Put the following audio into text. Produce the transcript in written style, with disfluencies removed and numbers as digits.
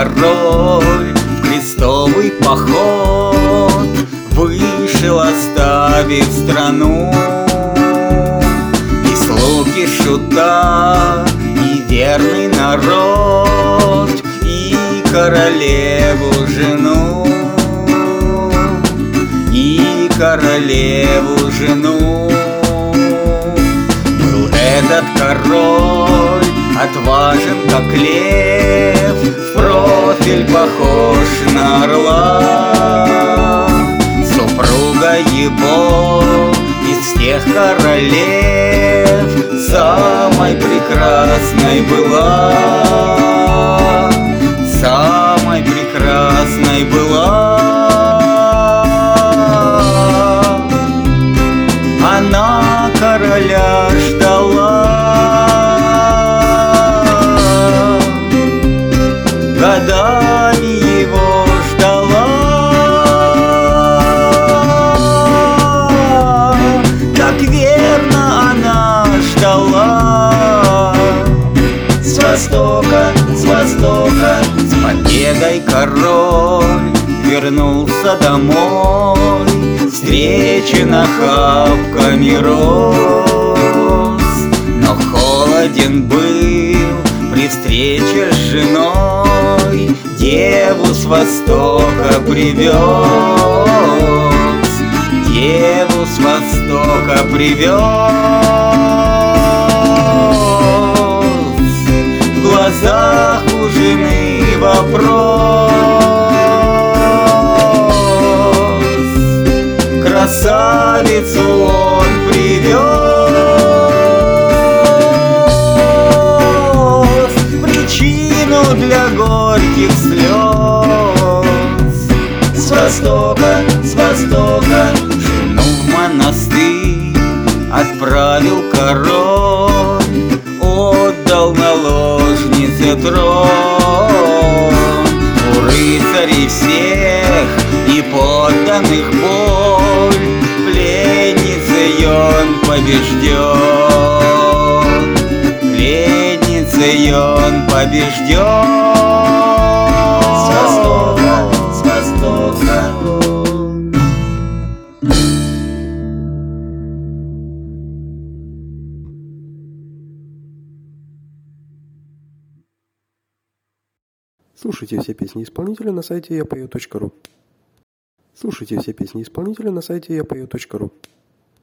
король в крестовый поход вышел, оставив страну. И слуги шута, и верный народ, и королеву жену, и королеву жену. Был этот король отважен, как лев, в профиль похож на орла. Супруга его из всех королев самой прекрасной была, самой прекрасной была. Она короля ждала, годами его ждала. Так верно она ждала. С востока, с победой король вернулся домой, встречен охапками роз. Но холоден был при встрече с женой, деву с востока привез, деву с востока привез. В глазах у жены вопрос, красавицу он привез, причину для горьких слез. С востока жену в монастырь отправил король, отдал наложнице трон. У рыцарей всех и подданных боль, пленницей он побежден, пленницей он побежден. С востока. Слушайте все песни исполнителя на сайте yapою.ru. Слушайте все песни исполнителя на сайте yapою.ru.